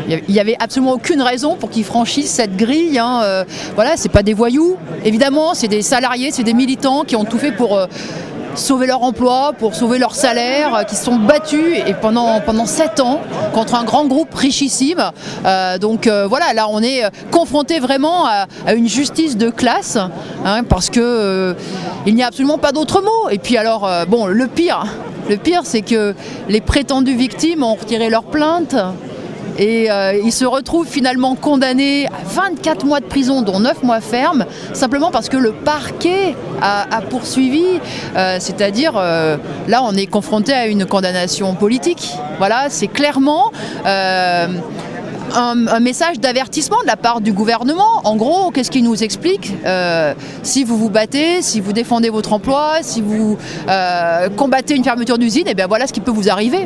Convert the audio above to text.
Il n'y avait absolument aucune raison pour qu'ils franchissent cette grille. Voilà, c'est pas des voyous. Évidemment, c'est des salariés, c'est des militants qui ont tout fait pour sauver leur emploi, pour sauver leur salaire, qui se sont battus et pendant 7 ans contre un grand groupe richissime. Voilà, là on est confronté vraiment à une justice de classe, parce que il n'y a absolument pas d'autre mot. Et puis alors, le pire c'est que les prétendues victimes ont retiré leur plainte. Et ils se retrouvent finalement condamnés à 24 mois de prison, dont 9 mois fermes, simplement parce que le parquet a poursuivi. C'est-à-dire, là, on est confronté à une condamnation politique. Voilà, c'est clairement un message d'avertissement de la part du gouvernement. En gros, qu'est-ce qu'il nous explique ? Si vous vous battez, si vous défendez votre emploi, si vous combattez une fermeture d'usine, et bien voilà ce qui peut vous arriver.